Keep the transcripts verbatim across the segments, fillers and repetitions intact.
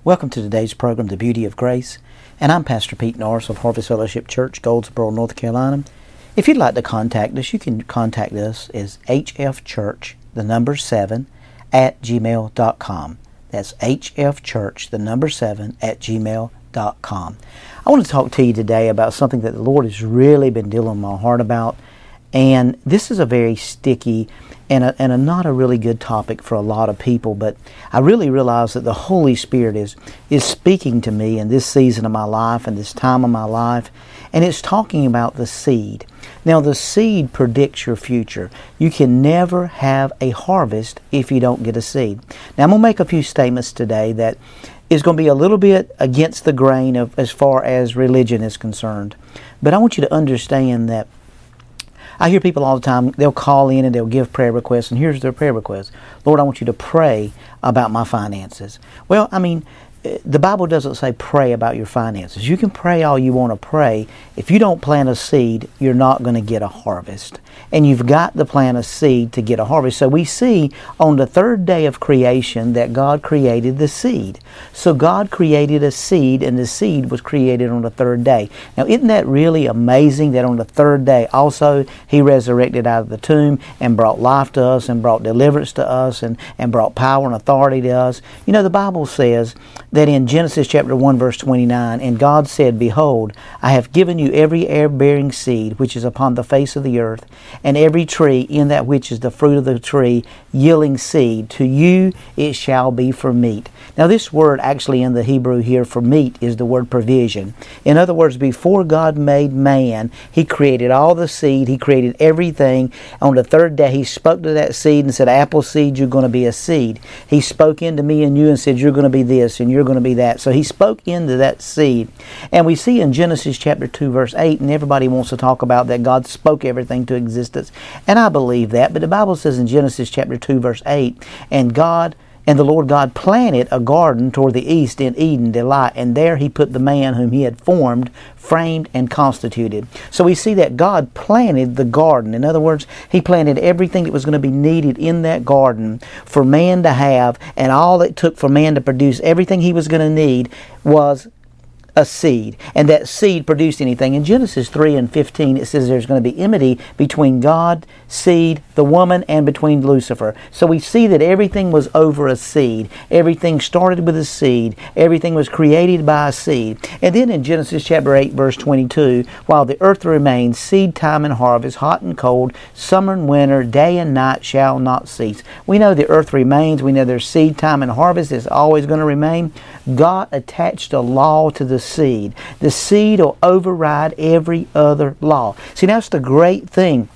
Welcome to today's program, The Beauty of Grace, and I'm Pastor Pete Norris of Harvest Fellowship Church, Goldsboro, North Carolina. If you'd like to contact us, you can contact us as hfchurch, the number seven, at gmail dot com. That's hfchurch, the number seven, at gmail dot com. I want to talk to you today about something that the Lord has really been dealing with my heart about, and this is a very sticky and a, and a not a really good topic for a lot of people, but I really realize that the Holy Spirit is is speaking to me in this season of my life and this time of my life, and it's talking about the seed. Now, the seed predicts your future. You can never have a harvest if you don't get a seed. Now, I'm going to make a few statements today that is going to be a little bit against the grain of as far as religion is concerned, but I want you to understand that I hear people all the time, they'll call in and they'll give prayer requests, and here's their prayer request. Lord, I want you to pray about my finances. Well, I mean, the Bible doesn't say pray about your finances. You can pray all you want to pray. If you don't plant a seed, you're not going to get a harvest. And you've got to plant a seed to get a harvest. So we see on the third day of creation that God created the seed. So God created a seed, and the seed was created on the third day. Now, isn't that really amazing that on the third day also He resurrected out of the tomb and brought life to us and brought deliverance to us and, and brought power and authority to us? You know, the Bible says that in Genesis chapter one verse twenty-nine, and God said, Behold, I have given you every herb-bearing seed which is upon the face of the earth, and every tree in that which is the fruit of the tree yielding seed. To you it shall be for meat. Now, this word actually in the Hebrew here for meat is the word provision. In other words, before God made man, He created all the seed. He created everything. On the third day, He spoke to that seed and said, Apple seed, you're going to be a seed. He spoke into me and you and said, you're going to be this and you're going to be that. So He spoke into that seed. And we see in Genesis chapter two verse eight, and everybody wants to talk about that God spoke everything to existence. And I believe that, but the Bible says in Genesis chapter two verse eight, and God And the Lord God planted a garden toward the east in Eden delight, and there He put the man whom He had formed, framed, and constituted. So we see that God planted the garden. In other words, He planted everything that was going to be needed in that garden for man to have, and all it took for man to produce everything he was going to need was a seed, and that seed produced anything. In Genesis three and fifteen, it says there's going to be enmity between God, seed, the woman, and between Lucifer. So we see that everything was over a seed. Everything started with a seed. Everything was created by a seed. And then in Genesis chapter eight, verse twenty-two, while the earth remains, seed time and harvest, hot and cold, summer and winter, day and night shall not cease. We know the earth remains. We know there's seed time and harvest. It's always going to remain. God attached a law to the seed. The seed will override every other law. See, that's the great thing.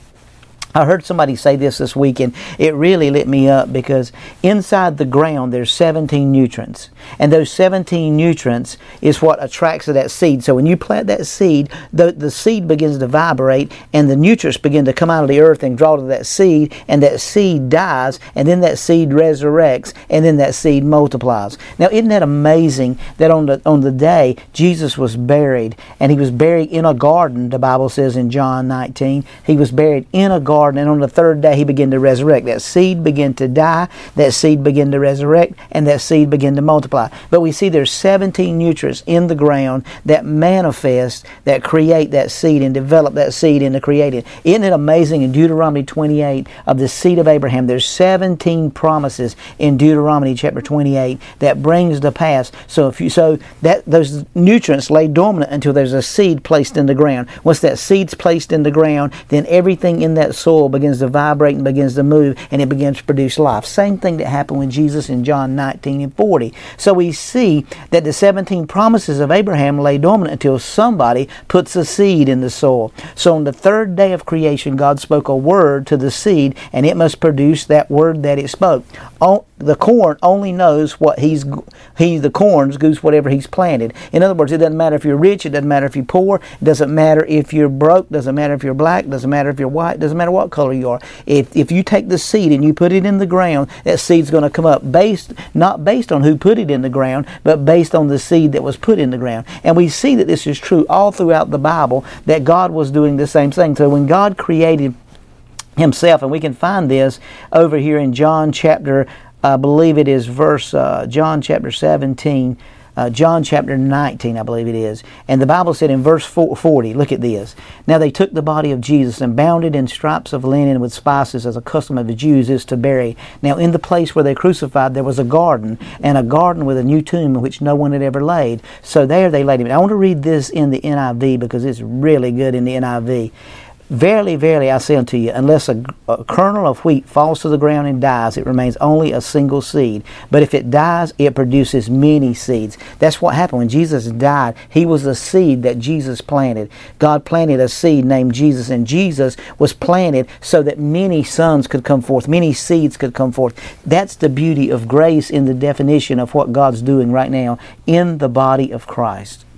I heard somebody say this this week, and it really lit me up, because inside the ground there's seventeen nutrients, and those seventeen nutrients is what attracts to that seed. So when you plant that seed, the, the seed begins to vibrate, and the nutrients begin to come out of the earth and draw to that seed, and that seed dies, and then that seed resurrects, and then that seed multiplies. Now, isn't that amazing that on the on the day Jesus was buried, and He was buried in a garden, the Bible says in John nineteen, He was buried in a garden, and on the third day He began to resurrect. That seed began to die, that seed began to resurrect, and that seed began to multiply. But we see there's seventeen nutrients in the ground that manifest, that create that seed and develop that seed into creating. Isn't it amazing in Deuteronomy twenty-eight of the seed of Abraham? There's seventeen promises in Deuteronomy chapter twenty-eight that brings to pass. So if you so that those nutrients lay dormant until there's a seed placed in the ground. Once that seed's placed in the ground, then everything in that soil begins to vibrate and begins to move, and it begins to produce life. Same thing that happened with Jesus in John nineteen and forty. So we see that the seventeen promises of Abraham lay dormant until somebody puts a seed in the soil. So on the third day of creation, God spoke a word to the seed, and it must produce that word that it spoke. The corn only knows what he's he the corns goose whatever he's planted. In other words, it doesn't matter if you're rich, it doesn't matter if you're poor, it doesn't matter if you're broke, doesn't matter if you're black, doesn't matter if you're white, doesn't matter what color you are. If if you take the seed and you put it in the ground, that seed's going to come up based not based on who put it in the ground, but based on the seed that was put in the ground. And we see that this is true all throughout the Bible, that God was doing the same thing. So when God created Himself, and we can find this over here in John chapter I believe it is verse, uh, John chapter seventeen, Uh, John chapter nineteen, I believe it is. And the Bible said in verse forty, look at this. Now they took the body of Jesus and bound it in stripes of linen with spices, as a custom of the Jews is to bury. Now in the place where they crucified there was a garden, and a garden with a new tomb in which no one had ever laid. So there they laid him. I want to read this in the N I V because it's really good in the N I V. Verily, verily, I say unto you, unless a, a kernel of wheat falls to the ground and dies, it remains only a single seed. But if it dies, it produces many seeds. That's what happened when Jesus died. He was a seed that Jesus planted. God planted a seed named Jesus, and Jesus was planted so that many sons could come forth, many seeds could come forth. That's the beauty of grace in the definition of what God's doing right now in the body of Christ.